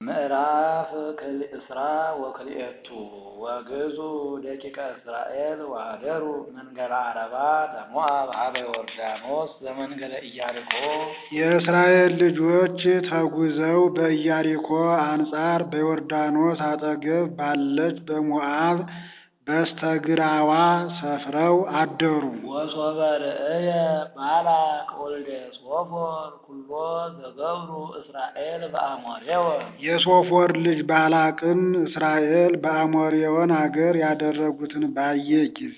ምዕራፍ እስራ ወክልኤቱ ወግዙ ደቂቀ እስራኤል ወሀደሩ መንገለ ዓረባ ለሞዓብ ሀበ ዮርዳኖስ ዘመንገለ ኢያሪኮ። የእስራኤል ልጆች ተጉዘው በኢያሪኮ አንጻር በዮርዳኖስ አጠገብ ባለች በሞዓብ በስተግራዋ ሰፍረው አደሩ። ወሶበ ርእየ ባላቅ ወልደ ሶፎር ኩሎ ዘገብሩ እስራኤል በአሞሬወን። የሶፎር ልጅ ባላቅም እስራኤል በአሞሬወን አገር ያደረጉትን ባየ ጊዜ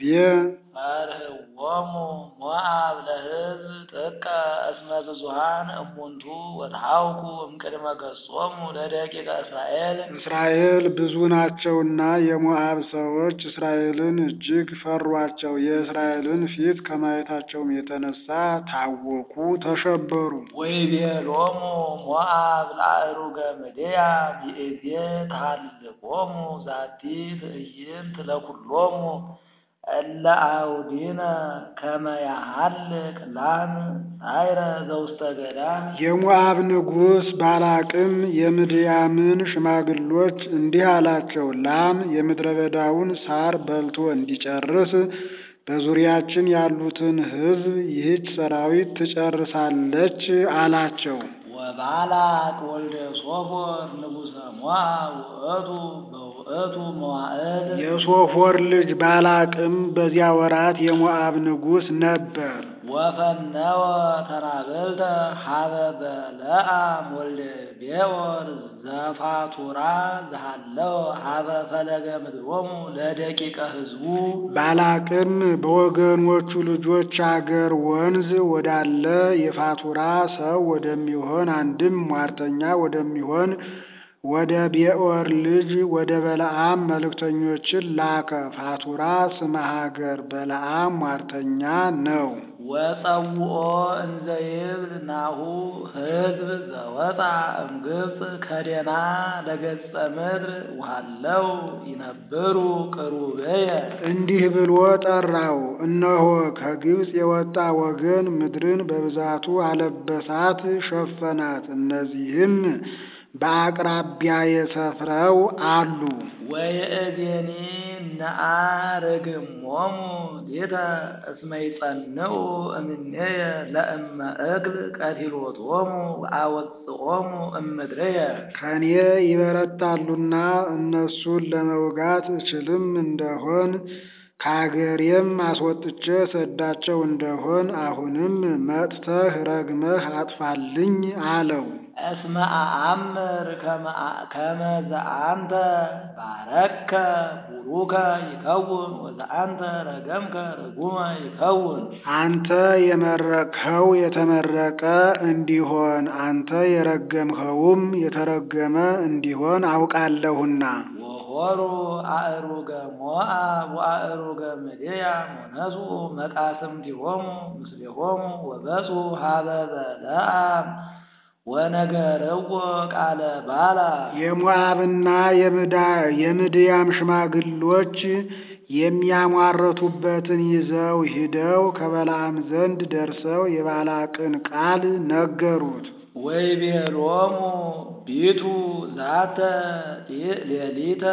ፈርህዎሙ ሞዓብ ለሕዝብ ጥቀ እስመ ብዙኃን እሙንቱ ወተሐውኩ እምቅድመ ገጾሙ ለደቂቀ እስራኤል። እስራኤል ብዙ ናቸውና የሞዓብ ሰዎች እስራኤልን እጅግ ፈሯቸው። የእስራኤልን ፊት ከማየታቸውም የተነሳ ታወኩ፣ ተሸበሩ። ወይቤሎሙ ሞዓብ ለአእሩገ ምድያም ይእዜ ተሃልቆሙ ዛቲ ትዕይንት ለኵሎሙ እለ አውዲነ ከመ ያሃልቅ ላም ጻዕረ ዘውስተ ገዳም። የሞዓብ ንጉሥ ባላቅም የምድያምን ሽማግሎች እንዲህ አላቸው፣ ላም የምድረ በዳውን ሳር በልቶ እንዲጨርስ በዙሪያችን ያሉትን ሕዝብ ይህች ሰራዊት ትጨርሳለች አላቸው። ወባላቅ ወልደ ሶፎር ንጉሠ ሞዓብ ውእቱ በውእቱ መዋዕል። የሶፎር ልጅ ባላቅም በዚያ ወራት የሞዓብ ንጉሥ ነበር። ወፈነወ ተናግልተ ሀበ በለዓም ወልደ ቤኦር ዘፋቱራ ዘሃለው ሀበ ፈለገ ምድሮሙ ለደቂቀ ሕዝቡ። ባላቅም በወገኖቹ ልጆች አገር ወንዝ ወዳለ የፋቱራ ሰው ወደሚሆን አንድም ሟርተኛ ወደሚሆን ወደ ቤኦር ልጅ ወደ በለዓም መልእክተኞችን ላከ። ፋቱራ ስመ ሀገር፣ በለዓም ሟርተኛ ነው። ወጸውኦ እንዘ ይብል ናሁ ሕዝብ ዘወፃ እምግብፅ ከደና ለገጸ ምድር ወሃለው ይነብሩ ቅሩበየ። እንዲህ ብሎ ጠራው፣ እነሆ ከግብፅ የወጣ ወገን ምድርን በብዛቱ አለበሳት፣ ሸፈናት። እነዚህም በአቅራቢያዬ ሰፍረው አሉ። ወይእዜኒ ነአ ርግሞሙ ሊተ እስመ ይጸንዑ እምኔየ ለእመ እክል ቀቲሎቶሙ ወአወጽኦሙ እምድርየ። ከኔ ይበረታሉና እነሱን ለመውጋት እችልም እንደሆን ከአገሬም አስወጥቼ ሰዳቸው እንደሆን አሁንም መጥተህ ረግመህ አጥፋልኝ አለው። እስመ አአምር ከመ ዘአንተ ባረከ ቡሩከ ይከውን ወዘአንተ ረገምከ ርጉመ ይከውን። አንተ የመረቅኸው የተመረቀ እንዲሆን፣ አንተ የረገምኸውም የተረገመ እንዲሆን አውቃለሁና። ወሖሩ አእሩገ ሞዓብ ወአእሩገ ምድያም ወነስኡ መቃስምቲሆሙ ምስሌሆሙ ወበጹ ሀበ በለዓም ወነገርዎ ቃለ ባላቅ። የሞዓብና የምድያም ሽማግሎች የሚያሟርቱበትን ይዘው ሂደው ከበለዓም ዘንድ ደርሰው የባላቅን ቃል ነገሩት። ወይቤሎሙ ቢቱ ዛተ ሌሊተ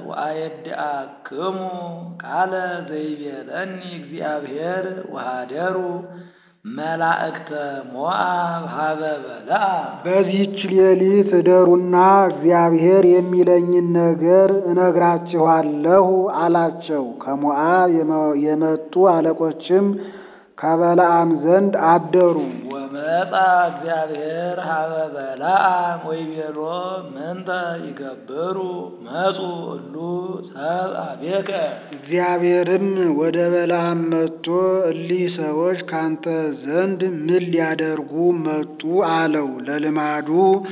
ወአየድአክሙ ቃለ ዘይቤለኒ እግዚአብሔር ወሀደሩ መላእክተ ሞዓብ ሀበ በለዓም። በዚህች ሌሊት እደሩና እግዚአብሔር የሚለኝን ነገር እነግራችኋለሁ አላቸው። ከሞዓብ የመጡ አለቆችም ከበለዓም ዘንድ አደሩ። ወመጣ እግዚአብሔር ሀበ በለዓም ወይቤሎ ምንተ ይገብሩ መጹ እሉ ሰብአ ቤከ። እግዚአብሔርም ወደ በለዓም መጥቶ እሊህ ሰዎች ካንተ ዘንድ ምን ሊያደርጉ መጡ አለው። ለልማዱ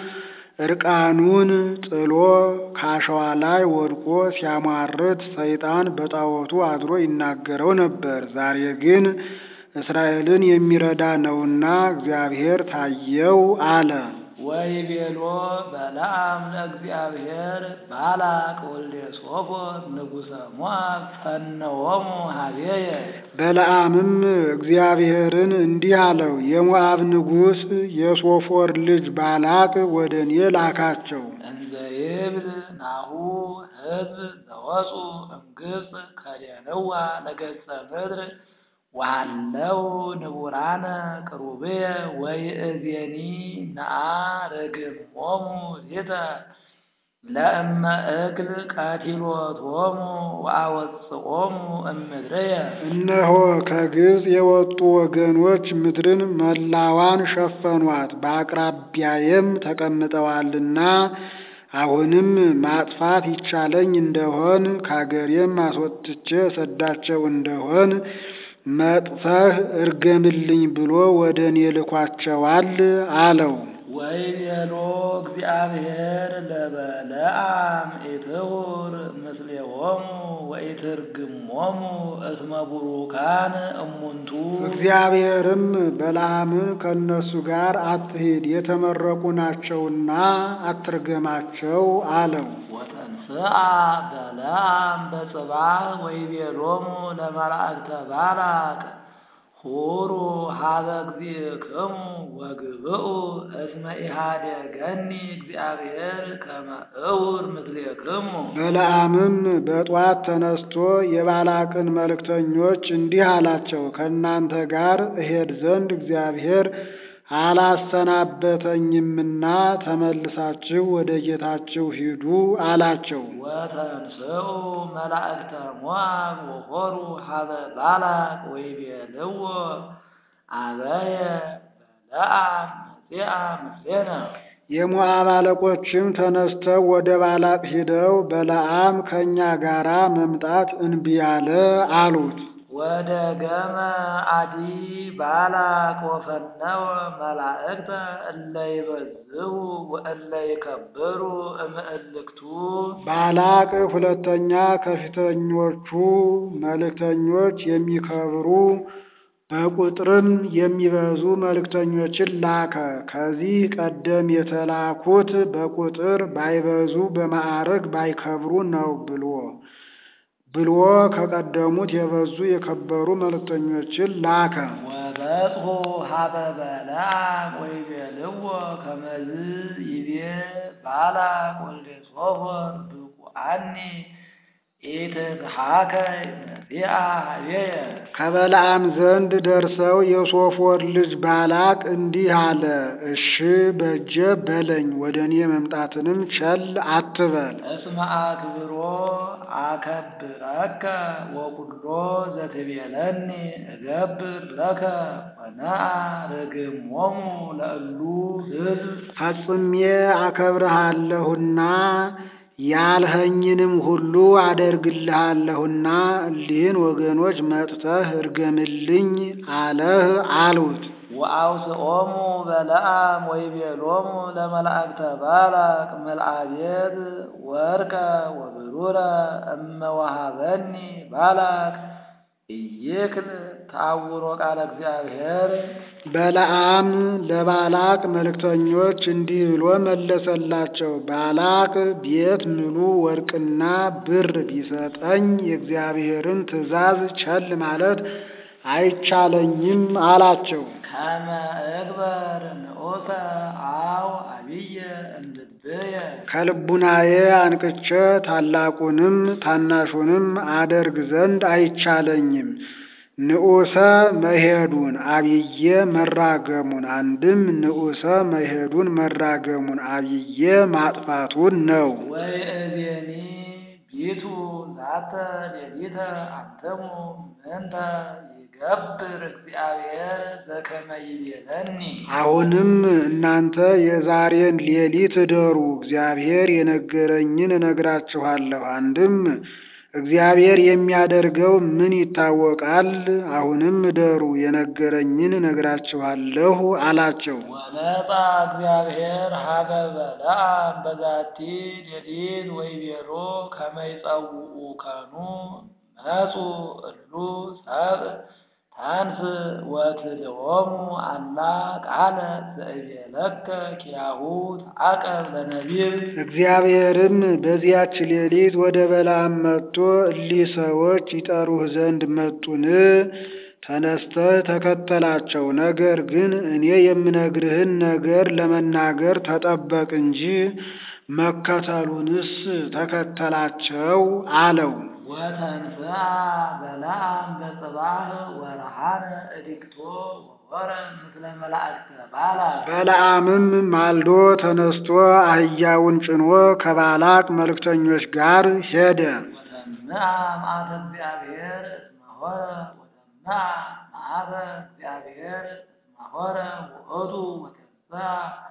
እርቃኑን ጥሎ ካሸዋ ላይ ወድቆ ሲያሟርት ሰይጣን በጣዖቱ አድሮ ይናገረው ነበር። ዛሬ ግን እስራኤልን የሚረዳ ነውና እግዚአብሔር ታየው አለ። ወይቤሎ በለዓም ለእግዚአብሔር ባላቅ ወልደ ሶፎር ንጉሠ ሞዓብ ፈነዎሙ ሀቤየ። በለዓምም እግዚአብሔርን እንዲህ አለው፣ የሞዓብ ንጉሥ የሶፎር ልጅ ባላቅ ወደ እኔ ላካቸው። እንዘ እንዘይብል ናሁ ሕዝብ ዘወፁ እምግብፅ ከደንዋ ለገጸ ምድር ወሃለው ንቡራነ ቅሩብየ ወይእዜኒ ነአ ርግሞሙ ዚተ ለእመ እክል ቀቲሎቶሙ ወአወፅኦሙ እምድርየ። እነሆ ከግብፅ የወጡ ወገኖች ምድርን መላዋን ሸፈኗት፣ በአቅራቢያዬም ተቀምጠዋልና አሁንም ማጥፋት ይቻለኝ እንደሆን ከአገሬም አስወጥቼ ሰዳቸው እንደሆን መጥተህ እርገምልኝ ብሎ ወደ እኔ ልኳቸዋል አለው። ወይቤሎ እግዚአብሔር ለበለዓም ኢትሁር ምስሌሆሙ ወኢትርግሞሙ እስመ ቡሩካን እሙንቱ። እግዚአብሔርም በለዓምን ከእነሱ ጋር አትሂድ፣ የተመረቁ ናቸውና አትርገማቸው አለው። ወተንሥአ በለዓም በጽባሕ ወይቤሎሙ ለመላእክተ ባላቅ ሁሩ ሀበ እግዚእክሙ ወግብኡ እስመ ኢሃደገኒ እግዚአብሔር ከመ እውር ምስሌክሙ። በለዓምም በጧት ተነስቶ የባላቅን መልእክተኞች እንዲህ አላቸው፣ ከእናንተ ጋር እሄድ ዘንድ እግዚአብሔር አላሰናበተኝምና ተመልሳችሁ ወደ ጌታችሁ ሂዱ አላቸው። ወተንሥኡ መላእክተ ሞዓብ ወሖሩ ሀበ ባላቅ ወይቤልዎ አበየ በለዓም መጺአ ምስሌነ። የሞዓብ አለቆችም ተነስተው ወደ ባላቅ ሂደው በለዓም ከእኛ ጋራ መምጣት እንቢ አለ አሉት። ወደ ገመ አዲ ባላቅ ወፈነወ መላእክተ እለ ይበዝሑ ወእለ ይከብሩ እምእልክቱ። ባላቅ ሁለተኛ ከፊተኞቹ መልእክተኞች የሚከብሩ በቁጥርም የሚበዙ መልእክተኞችን ላከ። ከዚህ ቀደም የተላኩት በቁጥር ባይበዙ በማዕረግ ባይከብሩ ነው ብሎ ከቀደሙት የበዙ የከበሩ መልእክተኞችን ላከ። ወበጽሑ ሀበ በለዓም ወይቤልዎ ከመዝ ይቤ ባላቅ ወልደ ሶፎር ብቁዓኒ ኢትትሐከይ መጺአ ኀቤየ። ከበለዓም ዘንድ ደርሰው የሶፎር ልጅ ባላቅ እንዲህ አለ፣ እሺ በጀ በለኝ፣ ወደ እኔ መምጣትንም ቸል አትበል። እስመ አክብሮ አከብረከ ወኩሎ ዘትቤለኒ እገብር ለከ ወነአ ርግሞሙ ለእሉ ሕዝብ። ፈጽሜ አከብርሃለሁና ያልኸኝንም ሁሉ አደርግልሃለሁና እሊህን ወገኖች መጥተህ እርገምልኝ አለህ አሉት። ወአውስኦሙ በለዓም ወይቤሎሙ ለመላእክተ ባላቅ መልአቤት ወርቀ ወብሩረ እመ ወሀበኒ ባላቅ ኢይክል ተአውሮ ቃለ እግዚአብሔር። በለዓም ለባላቅ መልእክተኞች እንዲህ ብሎ መለሰላቸው፣ ባላቅ ቤት ምሉ ወርቅና ብር ቢሰጠኝ የእግዚአብሔርን ትእዛዝ ቸል ማለት አይቻለኝም አላቸው። ከመ እግበር ንዑሰ አው አብየ እምልብየ። ከልቡናዬ አንቅቼ ታላቁንም ታናሹንም አደርግ ዘንድ አይቻለኝም። ንዑሰ መሄዱን አብዬ መራገሙን፣ አንድም ንዑሰ መሄዱን መራገሙን አብዬ ማጥፋቱን ነው። ወይእዜኒ ቢቱ ዛተ ሌሊተ አንትሙ ምንተ ይገብር እግዚአብሔር ዘከመ ይቤለኒ። አሁንም እናንተ የዛሬን ሌሊት እደሩ፣ እግዚአብሔር የነገረኝን እነግራችኋለሁ። አንድም እግዚአብሔር የሚያደርገው ምን ይታወቃል? አሁንም እደሩ፣ የነገረኝን እነግራችኋለሁ አላቸው። ወመጣ እግዚአብሔር ሀበ በለዓም በዛቲ ሌሊት ወይቤሎ ከመ ይጸውዑከኑ መጹ እሉ ሰብእ ታንስ ወትልሆሙ አላ ቃለ ዘእቤለከ ኪያሁ ተዐቀብ ለነቢብ። እግዚአብሔርም በዚያች ሌሊት ወደ በለዓም መጥቶ እሊህ ሰዎች ይጠሩህ ዘንድ መጡን? ተነስተህ ተከተላቸው። ነገር ግን እኔ የምነግርህን ነገር ለመናገር ተጠበቅ እንጂ መከተሉንስ ተከተላቸው አለው። ወተንሥአ በለዓም በጽባሕ ወረሃነ እዲግቶ ወሖረ ምስለ መላእክተ ባላቅ። በለዓምም ማልዶ ተነስቶ አህያውን ጭኖ ከባላቅ መልእክተኞች ጋር ሄደ። ወሰምዐ መዓተ እግዚአብሔር እስመ ሖረ ወሰምዐ መዓተ እግዚአብሔር እስመ ሖረ ውእቱ ወተንሥአ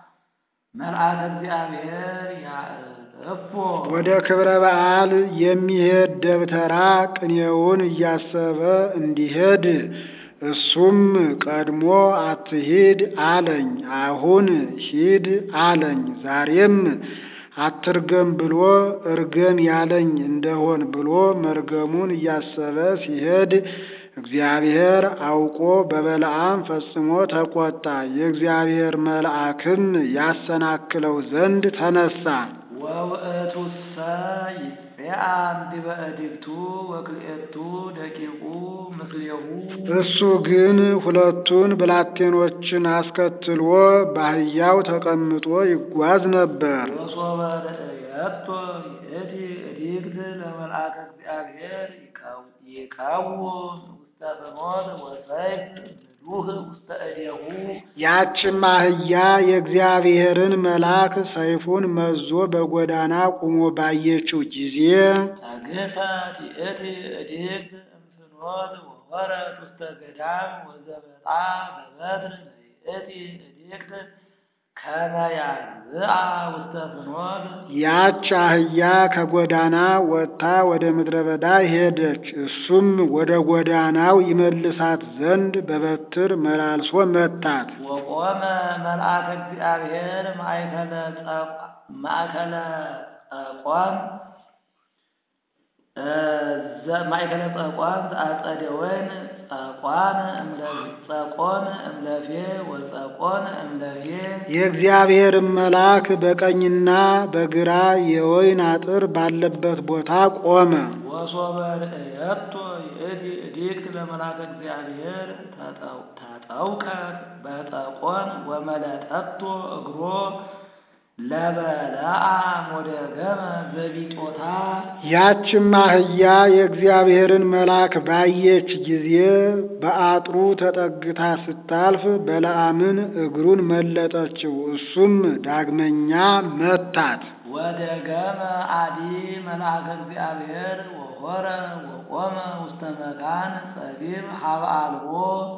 መልአከ እግዚአብሔር ያዕጽፎ። ወደ ክብረ በዓል የሚሄድ ደብተራ ቅኔውን እያሰበ እንዲሄድ እሱም ቀድሞ አትሂድ አለኝ፣ አሁን ሂድ አለኝ። ዛሬም አትርገም ብሎ እርገም ያለኝ እንደሆን ብሎ መርገሙን እያሰበ ሲሄድ እግዚአብሔር አውቆ በበለዓም ፈጽሞ ተቆጣ። የእግዚአብሔር መልአክም ያሰናክለው ዘንድ ተነሳ። ወውእቱሰ ይጼአም ዲበ እዴግቱ ወክልኤቱ ደቂቁ ምስሌሁ። እሱ ግን ሁለቱን ብላቴኖችን አስከትሎ በአህያው ተቀምጦ ይጓዝ ነበር። ወሶበ ርእየቶ ይእቲ እዴግት ለመልአከ እግዚአብሔር ይቃወም ውስተ ፍኖት ወሰይፍ ምሉህ ውስተ እዴሁ። ያችም አህያ የእግዚአብሔርን መልአክ ሰይፉን መዞ በጎዳና ቆሞ ባየችው ጊዜ ተግህሰት ይእቲ እዴግት እምፍኖት ወሖረት ውስተ ገዳም ወዘበጣ በበትር ለይእቲ እዴግት ከመ ያግዝአ ውስተ ፍኖት። ያች አህያ ከጎዳና ወጥታ ወደ ምድረ በዳ ሄደች። እሱም ወደ ጎዳናው ይመልሳት ዘንድ በበትር መላልሶ መታት። ወቆመ መልአከ እግዚአብሔር ማእከለ ጸቋም ዘአጸደ ወይን ጸቆን እምለፌ ወጸቆን እምለፌ። የእግዚአብሔር መልአክ በቀኝና በግራ የወይን አጥር ባለበት ቦታ ቆመ። ወሶበ ርእየቶ ይእቲ እዴግት ለመልአከ እግዚአብሔር ተጠውቀት በጸቆን ወመለጠቶ እግሮ ለበለዓም ወደገመ ዘቢጦታ። ያችም አህያ የእግዚአብሔርን መልአክ ባየች ጊዜ በአጥሩ ተጠግታ ስታልፍ በለዓምን እግሩን መለጠችው። እሱም ዳግመኛ መታት። ወደገመ አዲ መልአከ እግዚአብሔር ወሖረ ወቆመ ውስተ መካን ጸቢብ ሀበ አልቦ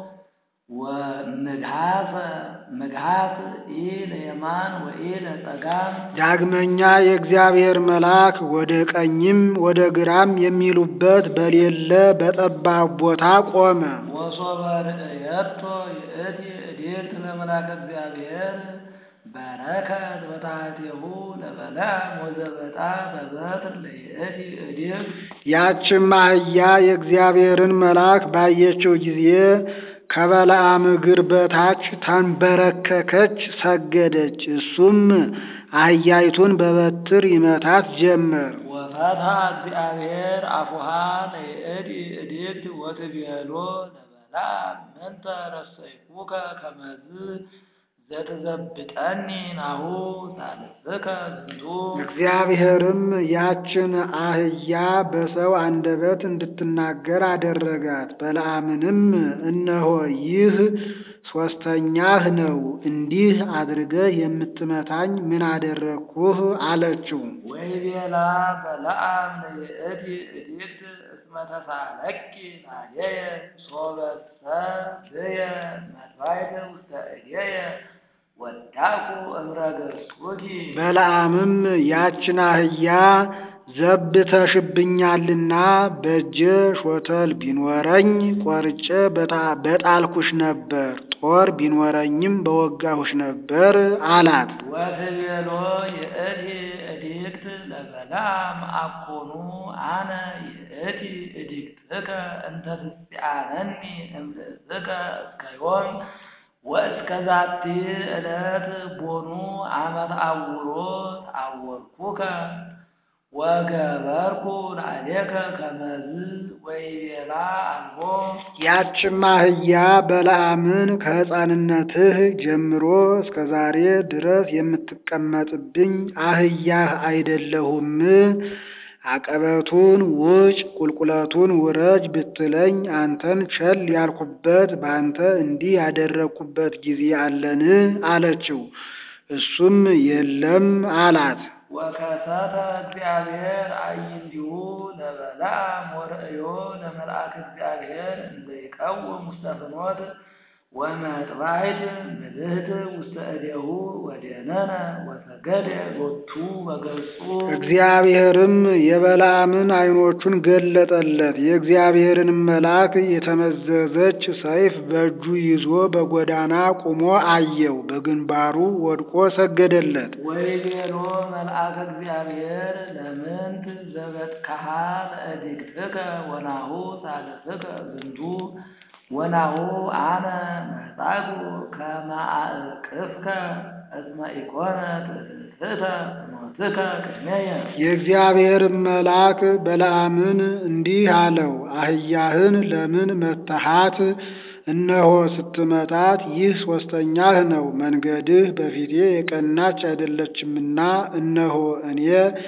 ወምግሃት ኢለየማን ወኢለጸጋም። ዳግመኛ የእግዚአብሔር መልአክ ወደ ቀኝም ወደ ግራም የሚሉበት በሌለ በጠባብ ቦታ ቆመ። ወሶበ ርእየቶ ይእቲ እዴግት ለመልአከ እግዚአብሔር በረከት በታሕቲሁ ለበለዓም ወዘበጣ በበትር ለይእቲ እዴግት። ያችም አህያ የእግዚአብሔርን መልአክ ባየችው ጊዜ ከበለዓም እግር በታች ተንበረከከች፣ ሰገደች። እሱም አህያይቱን በበትር ይመታት ጀመር። ወፈትሐ እግዚአብሔር አፉሃ ለይእቲ እዴግት ወትቤሎ ለበለዓም ምንተ ረሰይኩከ ከመዝ ዘትዘብጠኒ ናሁ ሳልስከ ዝንቱ። እግዚአብሔርም ያችን አህያ በሰው አንደበት እንድትናገር አደረጋት። በለዓምንም እነሆ ይህ ሦስተኛህ ነው፣ እንዲህ አድርገህ የምትመታኝ ምን አደረግኩህ? አለችው። ወይቤላ በለዓም ለይእቲ እዴግት እስመ ተሳለኪ ላዕሌየ ሶበሰ ብየ መጥባይተ ውስተ እዴየ ወዳኩ እምረገጹኪ። በለዓምም ያችን አህያ ዘብተሽብኛልና በእጄ ሾተል ቢኖረኝ ቆርጬ በጣልኩሽ ነበር፣ ጦር ቢኖረኝም በወጋሁሽ ነበር አላት። ወትቤሎ ይእቲ እዴግት ለበለዓም አኮኑ አነ ይእቲ እዴግትከ እንተ ትጽአነኒ እምርእስከ እስከ ዮም ወእስከ ዛቲ ዕለት ቦኑ አመ ተአውሮ ተአወርኩከ ወገበርኩ ላዕሌከ ከመዝ ወይቤላ አልቦ ያችም አህያ በለዓምን ከሕፃንነትህ ጀምሮ እስከ ዛሬ ድረስ የምትቀመጥብኝ አህያህ አይደለሁም? አቀበቱን ውጭ ቁልቁለቱን ውረጅ ብትለኝ አንተን ቸል ያልኩበት ባንተ እንዲህ ያደረግኩበት ጊዜ አለን? አለችው። እሱም የለም አላት። ወከሰተ እግዚአብሔር አዕይንቲሁ ለበለዓም ወርእዮ ለመልአከ እግዚአብሔር እንዘ ይቀውም ውስተ ፍኖት ወመጥባሕት ምልዕት ውስተ እዴሁ ወደነነ ወሰገደ ሎቱ በገጹ። እግዚአብሔርም የበለዓምን ዓይኖቹን ገለጠለት። የእግዚአብሔርን መልአክ የተመዘዘች ሰይፍ በእጁ ይዞ በጎዳና ቆሞ አየው። በግንባሩ ወድቆ ሰገደለት። ወይቤሎ መልአከ እግዚአብሔር ለምንት ዘበጥካሃ ለእዴክትከ ወናሁ ሳልስከ ዝንቱ ወናሁ አነ መጻጉ ከመ አእቅፍከ እስመ ኢኮነት ትእትእተ ፍኖትከ ቅድሜየ። የእግዚአብሔርን መልአክ በለዓምን እንዲህ አለው፣ አህያህን ለምን መታሃት? እነሆ ስትመታት ይህ ሦስተኛህ ነው። መንገድህ በፊቴ የቀናች አይደለችምና እነሆ እኔ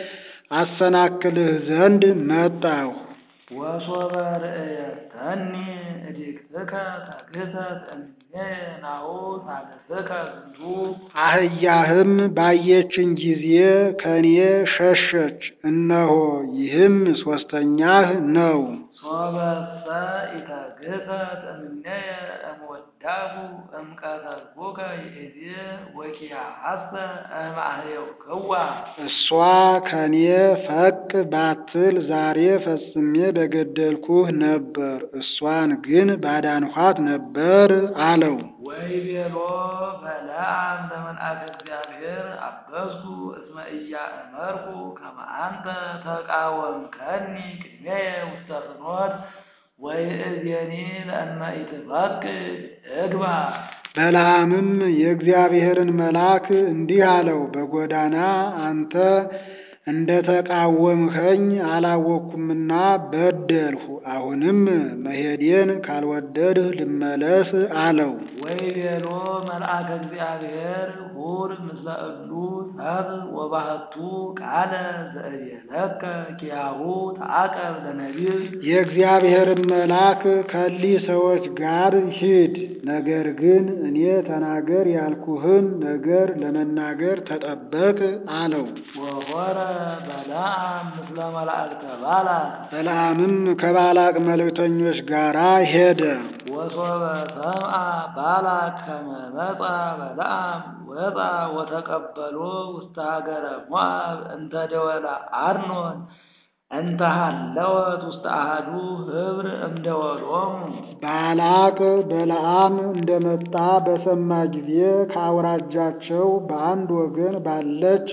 አሰናክልህ ዘንድ መጣሁ። ወሶበ ርእየተኒ እዴክትከ ተግህሰት እምኔየ ናሁ ሳልስከ ዝንቱ። አህያህም ባየችኝ ጊዜ ከኔ ሸሸች፣ እነሆ ይህም ሦስተኛህ ነው። ሶበሰ ኢተግህሰት እምኔየ እምወዳሁ እምቀተልኩከ ይእዜ ወኪያሐሰ እምአህየውክዋ። እሷ ከኔ ፈቅ ባትል ዛሬ ፈጽሜ በገደልኩህ ነበር፣ እሷን ግን ባዳንኋት ነበር አለው። ወይቤሎ በለዓም ለመልአከ እግዚአብሔር አበዝኩ እስመ ኢያእመርኩ ከመ አንተ ተቃወምከኒ ቅድሜየ ውስተ ፍኖት ወይእዜኒ ለእመ ኢትፈቅድ እግባ። በለዓምም የእግዚአብሔርን መልአክ እንዲህ አለው፣ በጎዳና አንተ እንደ ተቃወምኸኝ አላወቅኩምና በደልሁ። አሁንም መሄዴን ካልወደድህ ልመለስ አለው። ወይቤሎ መልአከ እግዚአብሔር ሁር ምስለ እሉ ሰብእ ወባህቱ ቃለ ዘእቤለከ ኪያሁ ተዓቀብ ለነቢብ። የእግዚአብሔርን መልአክ ከሊህ ሰዎች ጋር ሂድ፣ ነገር ግን እኔ ተናገር ያልኩህን ነገር ለመናገር ተጠበቅ አለው። ወሖረ በለዓም ምስለ መላእክተ ባላቅ። በለዓምም ከባላቅ መልእክተኞች ጋር ሄደ። ወሶበ ሰምዐ ባላቅ ከመ መጻ በለዓም ወፃ ወተቀበሎ ውስተ ሀገረ ሞዓብ እንተ ደወለ አርኖን እንተ ሀለወት ውስተ አሐዱ ኅብር እምደወሎሙ። ባላቅ በለዓም እንደመጣ በሰማ ጊዜ ከአውራጃቸው በአንድ ወገን ባለች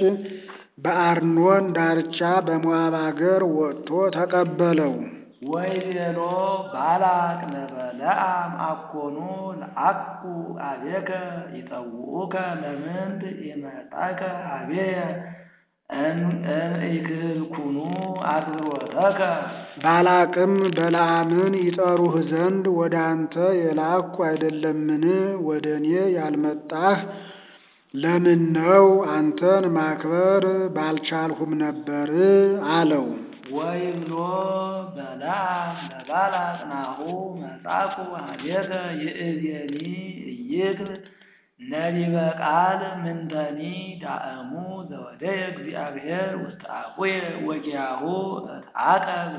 በአርኖን ዳርቻ በሞዓብ አገር ወጥቶ ተቀበለው። ወይቤሎ ባላቅ ለበለዓም አኮኑ ለአኩ አቤከ ይጠውኡከ ለምንት ኢመጣከ ኀቤየ እምኢክልኩኑ አክብሮተከ። ባላቅም በለዓምን ይጠሩህ ዘንድ ወደ አንተ የላኩ አይደለምን? ወደ እኔ ያልመጣህ ለምን ነው? አንተን ማክበር ባልቻልሁም ነበር አለው። ወይብሎ በለዓም ለባላቅ ናሁ መጻኩ ኀቤከ ይእዜኒ ኢይክል ነቢበ ቃል ምንተኒ ዳእሙ ዘወደየ እግዚአብሔር ውስተ አፉየ ወኪያሁ እትዓቀብ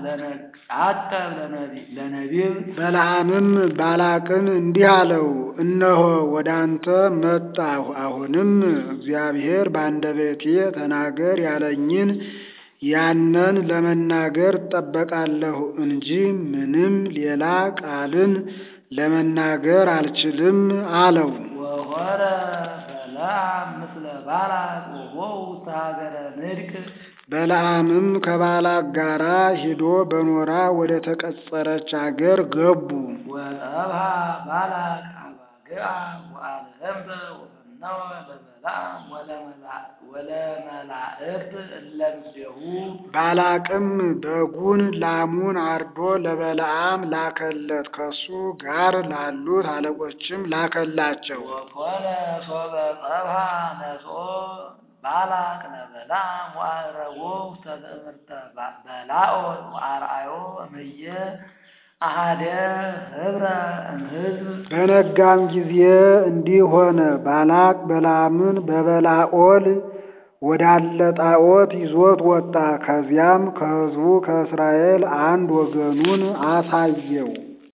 ለነቢብ። በለዓምም ባላቅን እንዲህ አለው፣ እነሆ ወደ አንተ መጣሁ። አሁንም እግዚአብሔር በአንደበቴ ተናገር ያለኝን ያንን ለመናገር እጠበቃለሁ እንጂ ምንም ሌላ ቃልን ለመናገር አልችልም አለው። ወሖረ በለዓም ምስለ ባላቅ ወቦኡ ውስተ ሀገረ ንድቅ። በለዓምም ከባላቅ ጋራ ሂዶ በኖራ ወደ ተቀጸረች አገር ገቡ። ወጠብሐ ባላቅ አባግዓ ወአልህምተ ወፈነወ ለበለዓም ወለመላእክት እለ ምስሌሁ። ባላቅም በጉን ላሙን አርዶ ለበለዓም ላከለት፣ ከሱ ጋር ላሉት አለቆችም ላከላቸው። ወኮነ ሶበ ጸብሐ ነስኦ ባላቅ ለበለዓም ወዐረጎ ውስተ ትእምርተ በላኦን ወአርአዮ እምየ አሐደ ኅብረ እምሕዝብ። በነጋም ጊዜ እንዲህ ሆነ። ባላቅ በለዓምን በበላኦል ወዳለ ጣዖት ይዞት ወጣ። ከዚያም ከሕዝቡ ከእስራኤል አንድ ወገኑን አሳየው።